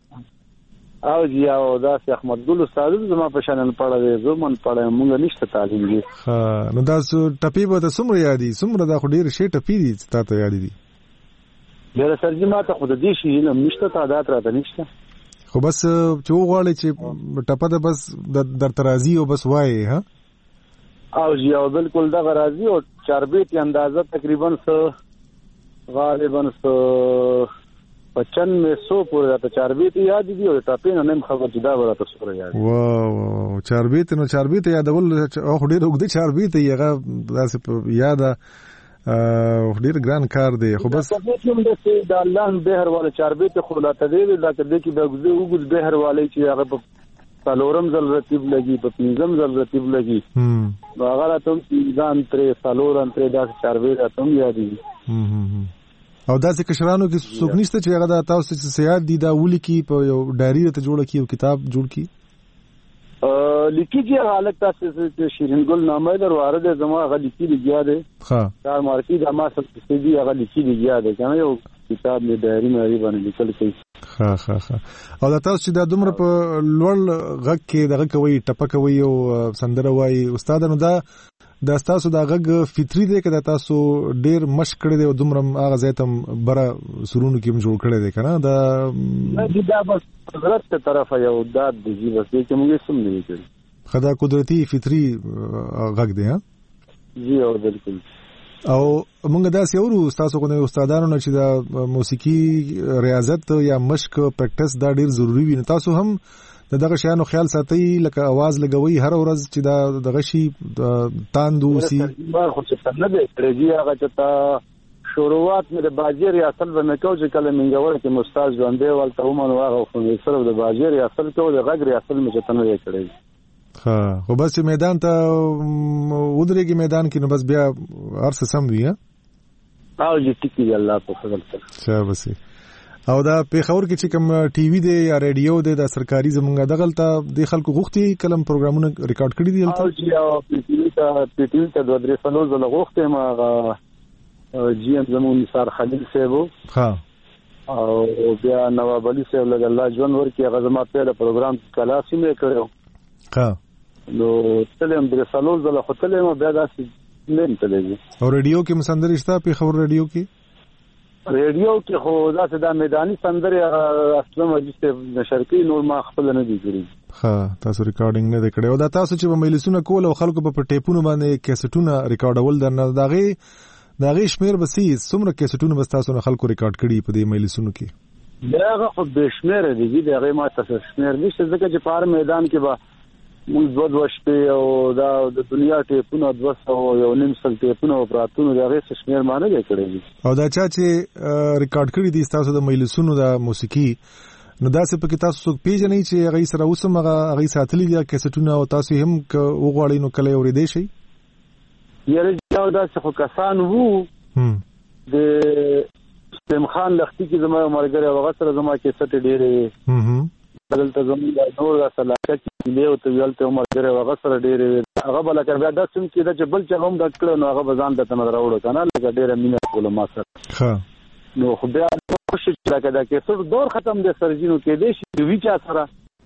او جی او دا سي احمد ګل استاد زما په شانن پړاوي زه من پړایم مونږ نشته تعلیم جی ها نو دا ټپی به ته سمره یادي سمره دا خو ډیر شي ټپی دي تاسو یاد دي ډیر سر جی ما ته خود دې شي علم نشته تعداد راته نشته خو بس چې وغواړي چې ټپه ده بس در ترازی او بس وایي ها او جی او بالکل دا غرازی او چاربیت اندازه تقریبا س غالبا س پچانوے سو پورې راته چاربیت یاد دي او ټاپین نیم خبر جدا ورته سره یاد واو واو چاربیت نو چاربیت یادول او ډیر وګړي چاربیت یې داسې یاد ا ډیر ګران کار دی خو بس کوم د الله بهر والا چاربیت خو لا تدوی دا کده کې د وګړي بهر والا چې هغه په سالورم زل رتیب لګي په پنځم زل رتیب لګي هم هغه ته ځان ترې سالورم ترې دا چاربیت ته یادي هم او داسې کشرانو کې څوک نشته چې هغه د تاسو څخه سیاد دي دا ولي کې په یو ډایری ته جوړ کی او کتاب جوړ کی ا لیکي چې حالت تاسو چې شیرین ګل نامه در وارد زما غ لیکي لګیا دی ها کار مارکی د ما سره چې دی هغه لیکي لګیا دی کنه یو کتاب می ډایری مې باندې لیکل کوي ها ها ها او دا تاسو چې د دومره په لوړ غږ کې دغه کوي ټپه کوي او سندره وایي استاد نو دا دا تاسو دا غږ فطری دی که تاسو ډیر مشق کړی دی او دومره هغه ځای ته بره سرونو کې جوړ کړی دی کنه دا دا بس قدرت ته طرفه یو داد دی چې بس چې موږ سم نه کړی خدا قدرتی فطری غږ دی ها جی او بالکل او موږ دا سیورو تاسو کو نه استادانو نه چې دا موسیقي ریاضت یا مشق پریکټس دا ډیر ضروری وي تاسو هم دغه شیانو خیال ساتي لکه आवाज لګوي هر ورځ چې دا دغه شی تاندو سي ما خو څه نه دی ترجی هغه چې تا شروعات مې د باجر یا اصل به مکو چې کله منګور کې مستاج ژوندې ولته هم نو هغه خو یې سره د باجر یا اصل کې د غږ اصل مې چې تنه یې کړی ها خو بس میدان ته ودرېږي میدان کې نو بس بیا هر څه سم وي ها او دې ټکی الله په فضل سره څه بس او دا پیښور کې چې کوم ټي وي دی یا رادیو دی د سرکاري زمونږ دغلته د خلکو غوښتي کلم پروګرامونه ریکارډ کړی دي او چې او پی ټي وي ته پی ټي وي ته د درې سلو زله غوښتي ما جی ام زمون نثار خلیل صاحب ها او بیا نواب علي صاحب لګ الله ژوند ورکړي هغه زما په پروګرام کلاسي مې کړو ها نو تلم درې سلو زله خو تلم بیا داسې نه تللی او رادیو کې مسندر شته پیښور رادیو کې ریډیو کې خو داسې د میداني سندرې اصله مجلس نشر کوي نور ما خپل نه دي کړی ها تاسو ریکارډینګ نه کړی او دا تاسو چې په مجلسونو کول او خلکو په ټیپونو باندې کیسټونه ریکارډول درنه داغه داغه شمیر بسې څومره کیسټونه بس تاسو نه خلکو ریکارډ کړي په دې مجلسونو کې دا خو به شمیر دي دغه ما تاسو شمیر نشته ځکه چې په هر میدان کې به موږ دوه دوه شپې او دا د دنیا ټیپونه دوه سوه یو نیم سل ټیپونه او پراتونه د هغې شمیر ما نه دی کړی او دا چا چې ریکارډ کړي دي ستاسو د مجلسونو د موسیقي نو داسې پکې تاسو څوک پیژنئ چې هغې سره اوس هم هغې ساتلي دي کیسټونه او تاسو هم که وغواړئ نو کله یې اورېدی شئ یاره داسې خو کسان وو د سلیم خان لختي کې زما یو ملګری هغه سره زما کیسټې ډېرې دلته زموږ د نور د علاقه کې دی او ته ویلته عمر ډېرې هغه سره ډېرې هغه به لکه بیا داسې هم کېده چې بل چا هم ډک کړی نو هغه به ځان ته نه راوړو که نه لکه ډېره مینه کوله ما سره نو خو بیا کوشش لکه دا کیسټ دور ختم دی سرجي نو کېدی شي وي چا سره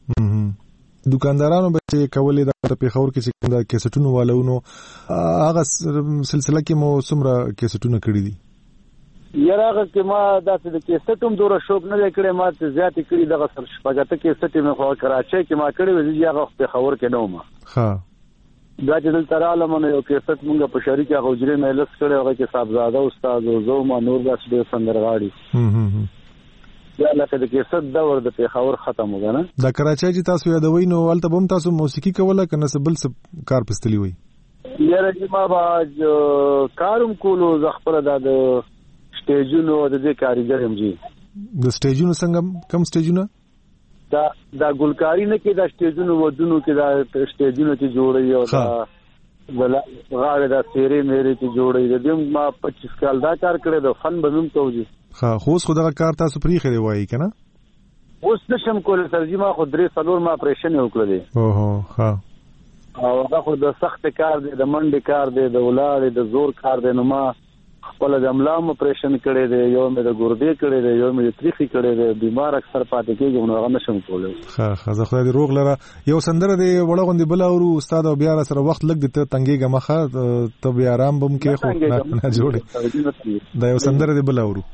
دکاندارانو به چې کولې د پیښور کې چې د کیسټونو والو نو هغه سلسله کې مو څومره کیسټونه کړي دي یراغه کې ما داسې د کیسټ هم دوره شوق نه کړی ما ته زیاتې کړي دغه سر شپږته کیسټ مې خو کراچۍ کې ما کړی وځي هغه په خبر کې نو ما ها دا چې دلته رااله مونږ یو کیسټ مونږ په شریک هغه حجره مې لس کړی هغه کې صاحبزاده استاد او زو ما نور داس ډېر سندرغاړي هم هم یا لکه د کیسټ دا ور د پیښور ختم وګنه دا کراچۍ چې تاسو یادوي نو ولته بم تاسو موسیقي کوله کنه سبل سب کار پستلی وي یاره چې ما با کاروم کولو ز خپل د سټیجونو د دې کاریګر هم جی د سټیجونو څنګه کم سټیجونه دا دا ګلکاری نه کې دا سټیجونو ودونو کې دا سټیجونو چې جوړي او دا ولا غاړه دا سیری مېری چې جوړي د دې ما پچیس کال دا کار کړی د فن بنوم توجي ها خو اوس خو دغه کار تاسو پرې خېری وایي کنه اوس نشم کولای ترجمه خو درې څلور ما اپریشن وکړل اوه ها او هغه خو د سخت کار دی د منډي کار دی د ولادت د زور کار دی نو ما خپل د املام اپریشن کړی دی یو مې د ګردې کړی دی یو مې د تریخي کړی دی بیمار اکثر پاتې کېږم نو هغه نشم کولای ها ها زه خدای دې روغ لره یو سندره دی وړه غوندې بل اورو استاد او بیا سره وخت لګ دې ته تنګيګه مخه ته بیا آرام بم کې خو نه جوړي دا یو سندره دی بل اورو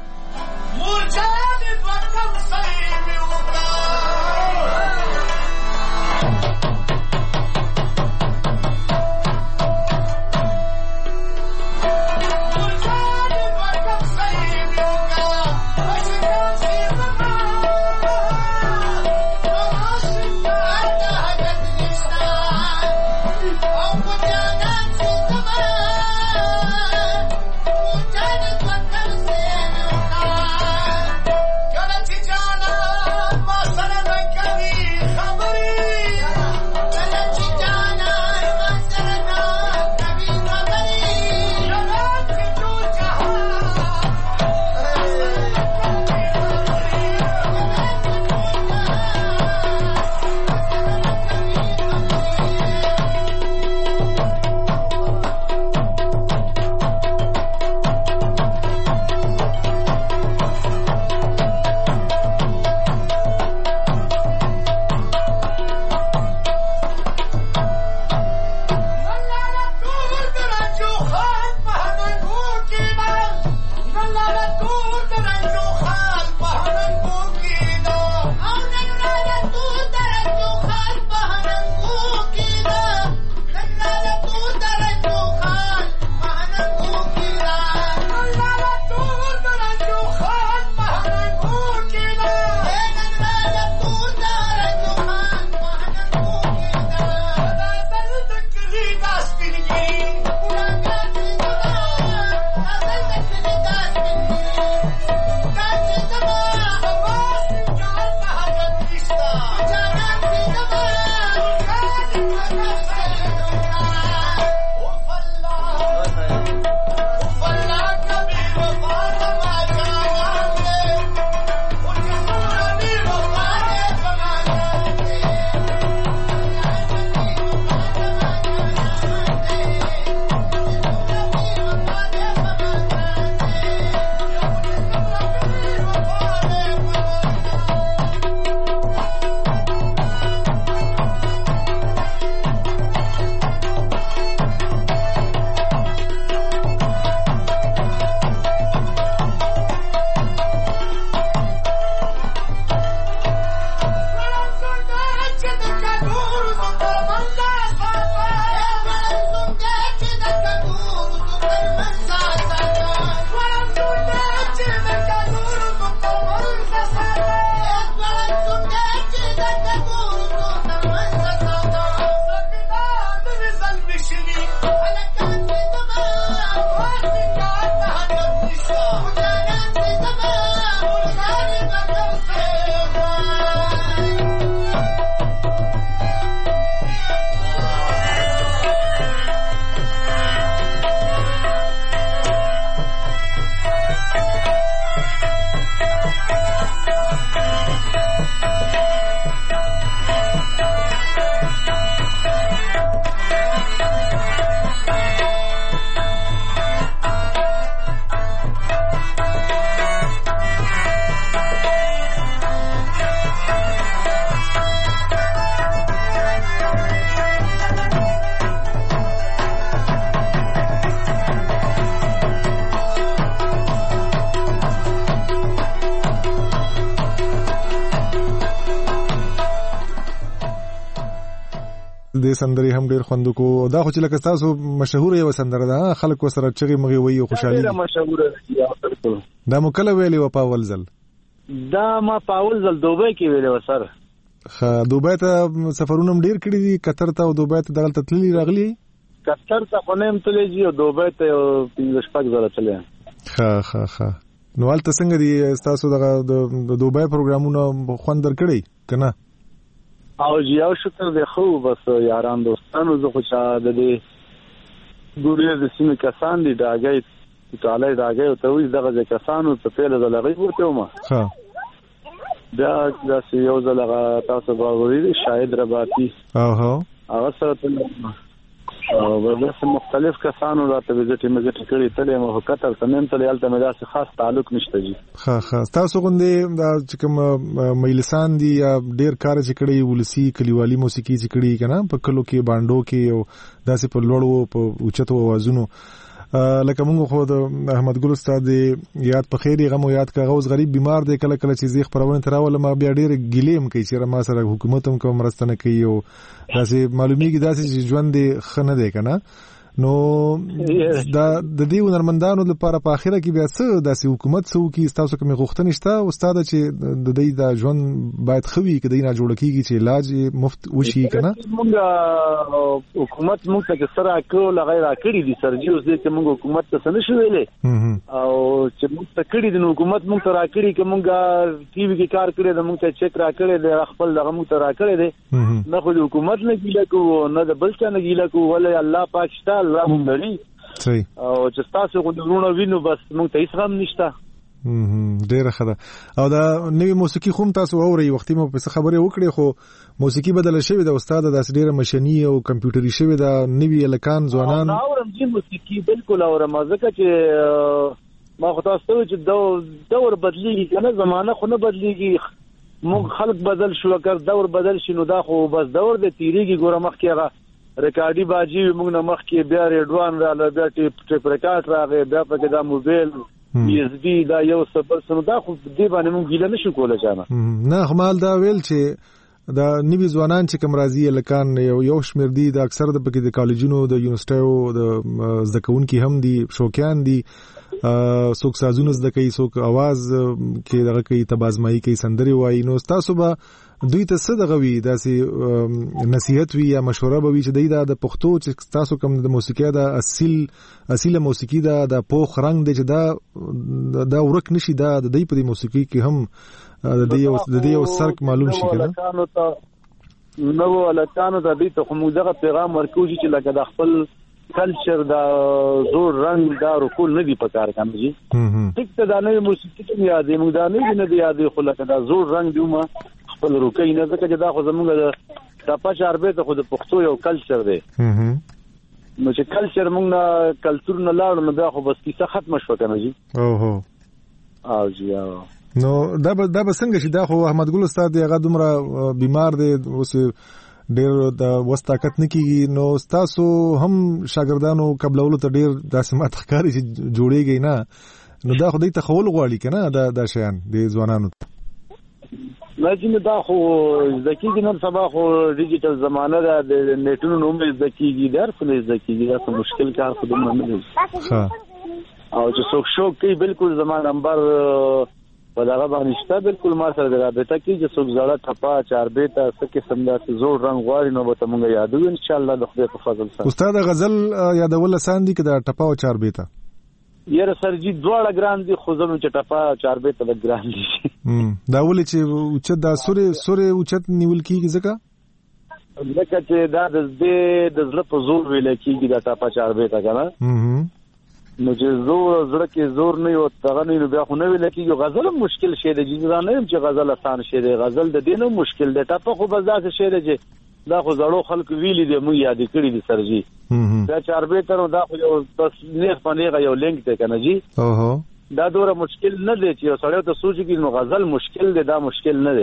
د سندري هم ډیر خوند کو دا خو چې لکه تاسو مشهور یو سندره ده خلک وسره چغي مغي وي او خوشحالي ډیره مشهور ده مو کله ویلی و پاول زل دا ما پاول زل دوبه کې ویلی و سر خا دوبه ته سفرونه ډیر کړی دي قطر ته او دوبه ته دغلت تللی راغلی قطر ته خونم تللی جی او دوبه ته پنځه شپږ زره تللی خا خا خا نو حالت څنګه دي تاسو دغه د دوبه پروګرامونه خوند درکړي کنه او یو شکر دی خو بس یاران دوستانو زه خو چا د دې ګورې د سیمې کسان دي دا غي تعالی راګي ته وې دغه کسانو ته پیله د لغې ورته ما ها دا د یو ځلغه تاسو باوري شاهد رباطي او هو هغه سره او بس مختلف کسانو راته وزټ مزټ کړی ته مو کتل سمن ته یالته مې داسې خاص تعلق نشته جی ها ها تاسو غوندې دا چې کوم مېلسان دي یا ډیر کار چې کړی ولسی کلیوالي موسیقي چې کړی کنه په کلو کې باندو کې او داسې په لوړو په اوچتو اوازونو لکه موږ خو د احمد ګل استاد یاد په خیری غمو یاد کا غوز غریب بیمار دی کله کله چې زیخ پرونه تراول ما بیا ډیر ګلیم کوي چې ما سره حکومت هم کوم مرستنه کوي او داسې معلومیږي داسې چې ژوند خنه دی کنه نو دا د دې ونرمندانو لپاره په اخره کې بیا څه داسې حکومت څو کې تاسو کوم غوښتنه شته استاد چې د دې د ژوند باید خوي کې دینه جوړ کیږي چې علاج مفت وشي کنه موږ حکومت موږ ته سره کول غیر کړی دي سرجی اوس دې موږ حکومت ته څه نشو ویلې او چې موږ ته کړی دي حکومت موږ ته را کړی چې موږ ټي وي کې کار کړی د موږ ته چیک را کړی د خپل دغه موږ ته را کړی دي نه خو حکومت نه ګیله کو نه د بل څه نه ګیله کو ولې الله پاک شته الله مونږ لري صحیح او چې تاسو غوډونه وینو بس مونږ ته هیڅ هم نشته هم ډیره ښه ده او دا نوې موسیقي خو تاسو اوري وختي مو په خبرې وکړې خو موسیقي بدل شوی د استاد د ډیره ماشيني او کمپیوټري شوی د نوې لکان ځوانان اورم چې موسیقي بالکل اورم ځکه چې ما خو تاسو ته چې دور بدلیږي کنه زمانہ خو نه بدلیږي موږ خلق بدل شو کر دور بدل شنو دا خو بس دور د تیریږي ګوره مخ کې هغه ریکارډي باجی موږ نه مخ کې بیا ریډوان را بیا ټیپ ټیپ ریکارډ راغی بیا پکې دا موبایل پی اس بي دا یو سبل سره دا خو دې باندې موږ ګیله نشو کولای چانه نه خمال دا ویل چې دا نوی ځوانان چې کوم راځي لکان یو یو شمیر دي د اکثر د پکې د کالجونو د یونیورسيټو د زدکونکو هم دي شوقیان دي څوک سازونه زده کوي څوک आवाज کې دغه کوي تبازمایي کوي سندري وایي نو تاسو به دوی ته څه دغه وی داسې نصيحت وی یا مشوره به وی چې دوی د پښتو چې تاسو کوم د موسیقي د اصل اصله موسیقي دا د پوخ رنگ دی چې دا دا ورک نشي دا د دې په موسیقي کې هم د دې د دې سرک معلوم شي کنه نو ولکانو د دې ته موږ دغه پیغام ورکوږي چې لکه د خپل کلچر دا زور رنگ دا رکول نه دی پکار کم جی ټیک ته دا نه موسیقي ته یادې موږ دا نه نه دی یادې خو لکه دا زور رنگ دی ما خپل روکې نه ځکه چې دا خو زموږ د پاش عربه ته خو د پښتو یو کلچر دی نو چې کلچر موږ نه کلچر نه لاړو نو دا خو بس کیسه ختم شو کنه جی او هو او جی او نو دا به دا به څنګه شي دا خو احمد ګل استاد هغه دومره بیمار دی اوس ډیر د وستاکت نکیږي نو تاسو هم شاګردانو قبلولو ته ډیر داسې مات ښکاري چې جوړیږي نه نو دا خو دې تخول غواړي کنه دا د شیان د ځوانانو لکه دا خو ځکه نن سبا خو ډیجیټل زمانہ ده د نیټونو نوم ځکه در څه ځکه دا څه مشکل کار خو دمه نه دی ها او چې څوک شو کوي بالکل زمانہ نمبر په دغه باندې شته بالکل ما سره د رابطه کې چې څوک زړه ټپا چاربېته څه قسم داسې زور رنگ غواړي نو به موږ یادو ان شاء الله د خدای په فضل سره استاد غزل یادول آسان دي کې د ټپا او چاربېته یره سرجی دواړه ګران دي خو زموږ چې ټپا چاربېته د ګران دي دا ولې چې اوچت دا سورې سورې اوچت نیول کیږي ځکه لکه چې دا د دې د زړه په زور ویل کیږي دا ټپا چاربېته کنه نو چې زور زړه کې زور نه یو تغه نه بیا خو نه ویل کېږي غزل مشکل شی دی چې نه یم چې غزل آسان شی دی غزل د دینو مشکل دی ټاپه خو بس داسې شی دی چې دا خو زړو خلک ویلي دي مو یاد کړی دي سرجی دا چاربې تر دا خو یو بس نه پنیغه یو لینک ته کنه جی اوه دا دوره مشکل نه دی چې سړیو ته سوچي نو غزل مشکل دی دا مشکل نه دی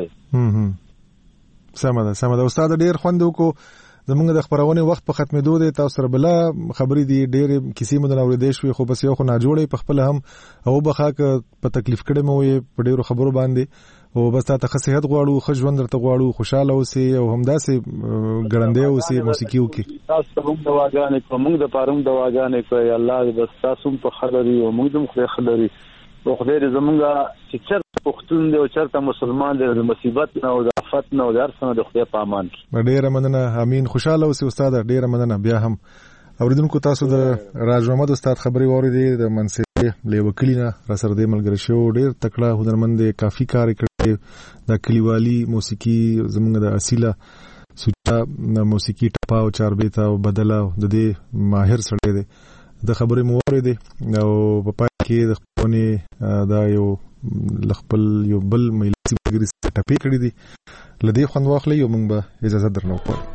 سمه ده سمه ده استاد ډیر خوند وکړو زمونږ د خبرونه وخت په ختمېدو دی تاسو سره بلا خبرې دي ډېر کیسې مو د اورېدې شوې خو بس یو خو نه جوړې په خپل هم او بخا ک په تکلیف کړه مو یې په ډېرو خبرو باندې او بس تا ته صحت غواړو خو ژوند درته غواړو خوشاله اوسې او همداسې ګړندې اوسې موسیقي وکي تاسو ته موږ دواګانې کوم موږ د پاروم دواګانې کوي الله بس تاسو په خبري او موږ هم خو خبري او خدای دې زمونږه چې چرته پښتون دی او چرته مسلمان دی د مصیبت نه او د آفت نه او د هر څه نه د خدای په امان کې ډېر مننه امين خوشاله اوسې استاد ډېر مننه بیا هم اوریدونکو تاسو د راج محمد استاد خبري واورېدې د منصب له وکیلینه را سره د ملګری شو ډېر تکړه هنرمند کافي کار کړی د کلیوالي موسیقي زمونږ د اصيله سوچا موسیقي ټپا او چاربېتا او بدلا د دې ماهر سره دی د خبرې مو اورېدې او په پای کې د خپلونې دا یو لخپل یو بل مجلسي ملګري ټپې کړې دي لدې خوند واخلئ او موږ به اجازه درنه وکړو.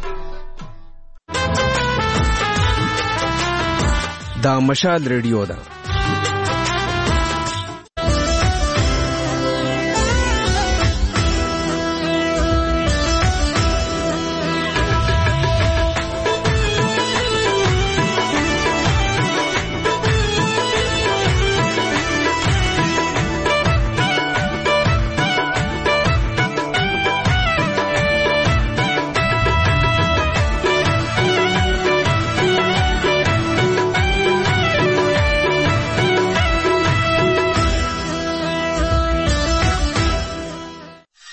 دا مشال ریډیو ده